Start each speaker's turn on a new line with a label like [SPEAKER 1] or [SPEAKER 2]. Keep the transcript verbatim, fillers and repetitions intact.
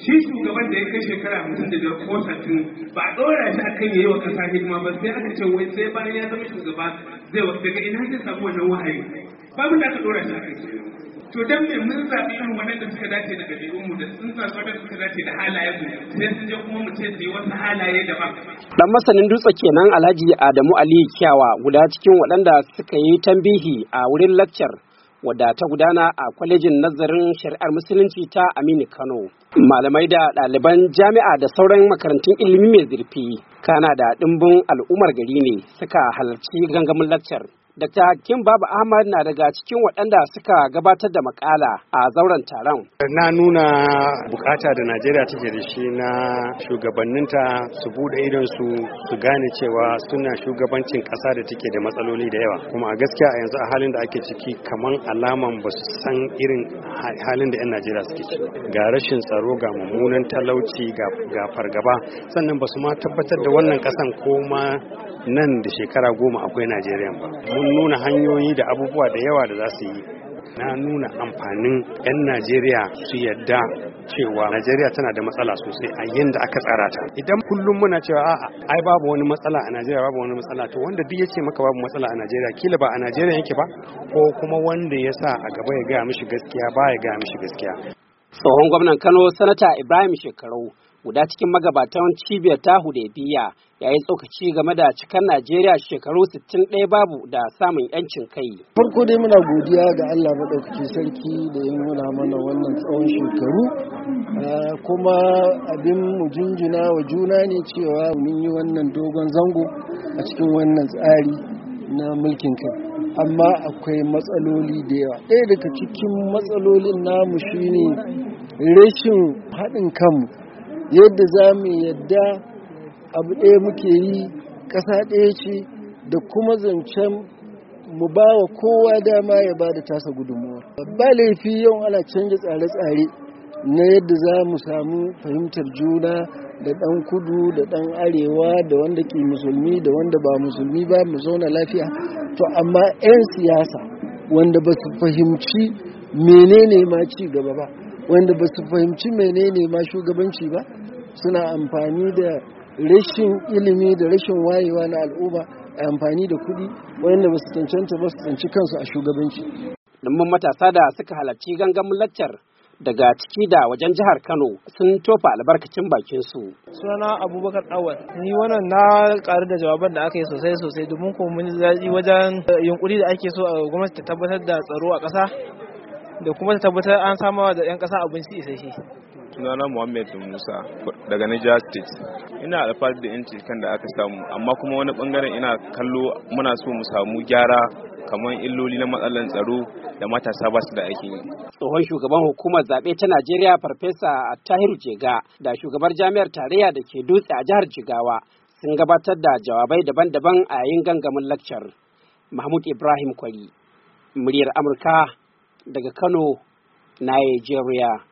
[SPEAKER 1] shi shugaban da ya kai shekara hamsin da biyar ko sattin ba a ɗora shi a kan yayi wa ƙasa hidima ba, sai aka ce wai sai bayan ya zama shugaba zai wa daga ina zai samu wannan wahayi, babu da aka ɗora shi a kai. To dan me mun zaɓi irin waɗanda suka dace da ɗabi'unmu da sun zaɓi waɗanda suka dace da halayenmu sai sun je kuma mu ce su yi wasu halaye daban.
[SPEAKER 2] Dan masanin dutse kenan Alhaji Adamu Ali Kyawa, guda cikin waɗanda suka yi tambihi a wurin lakcar wadda ta gudana a kwalejin nazarin shari'ar musulunci ta Aminu Kano. Malamai da ɗaliban jami'a da sauran makarantun ilimi mai zurfi kana da ɗimbin al'ummar gari ne suka halarci gangamin lakcar. Dakta Hakim Baba Ahmad na daga cikin waɗanda suka gabatar da makala a zauren taron.
[SPEAKER 3] Na nuna bukata da Najeriya take da shi na shugabanninta su bude idon su su gane cewa suna shugabancin ƙasa da take da matsaloli da yawa. Kuma a gaskiya a yanzu a halin da ake ciki kaman alaman ba su san irin halin da 'yan Najeriya suke ciki. Ga rashin tsaro, ga mummunan talauci, ga fargaba, sannan ba su ma tabbatar da wannan ƙasan ko ma nan da shekara goma akwai Najeriya ba. Mun nuna hanyoyi da abubuwa da yawa da za su yi. Na nuna amfanin 'yan Najeriya su yadda cewa Najeriya tana da matsala sosai a yadda aka tsara ta. Idan kullum muna cewa a'a ai babu wani matsala a Najeriya, babu wani matsala, to wanda duk yace maka babu matsala a Najeriya kila ba a Najeriya yake ba, ko kuma wanda ya sa a gaba ya gaya mishi gaskiya ba ya gaya mishi gaskiya.
[SPEAKER 2] Tsohon gwamnan Kano Sanata Ibrahim Shekarau, guda cikin magabatan cibiyar ta Hudaybiya, ya yi tsokaci game da cikar Najeriya shekaru sittin ɗaya babu da samun yancin kai.
[SPEAKER 4] Farko dai muna godiya ga Allah maɗaukaki sarki da ya nuna mana wannan tsawon shekaru, kuma abin mu jinjina wa juna ne cewa mun yi wannan dogon zango a cikin wannan tsari na mulkin kai. Amma akwai matsaloli da yawa. Ɗaya daga cikin matsalolin namu shine rashin haɗin kanmu, yadda za mu yadda abu ɗaya muke yi, ƙasa ɗaya ce, da kuma zancen mu ba wa kowa dama ya ba da tasa gudunmuwa. Ba laifi yau ana canja tsare-tsare na yadda za mu samu fahimtar juna da ɗan kudu da ɗan arewa da wanda ke musulmi da wanda ba musulmi ba, mu zauna lafiya. To amma 'yan siyasa wanda ba su fahimci menene ma ci gaba ba, wanda ba su fahimci menene ma shugabanci ba, suna amfani da rashin ilimi da rashin wayewa na al'umma a amfani da kuɗi wanda ba su cancanta ba su tsanci kansu a shugabanci.
[SPEAKER 2] Dumman matasa da suka halarci gangamin laccar daga ciki da wajen jihar Kano sun tofa albarkacin bakin su.
[SPEAKER 5] Sunana Abubakar Awal. Ni wannan na karu da jawaban da aka yi sosai sosai domin kuma mun ji daɗi wajen yunkuri da ake so a gwamnati ta tabbatar da tsaro a ƙasa da kuma ta tabbatar an samawa da 'yan ƙasa abinci isasshe.
[SPEAKER 6] Sunana Muhammad Musa daga Niger State. Ina alfahari da yanci kan da aka samu, amma kuma wani bangaren ina kallo muna so mu samu gyara kamar illoli na matsalar tsaro da matasa ba su da aikin yi.
[SPEAKER 2] Tsohon shugaban hukumar zaɓe ta Najeriya Farfesa Tahiru Jega da shugabar jami'ar tarayya da ke Dutse a jihar Jigawa sun gabatar da jawabai daban-daban a yayin gangamin lakcar. Mahmud Ibrahim Kwari, muryar Amurka daga Kano, Nigeria.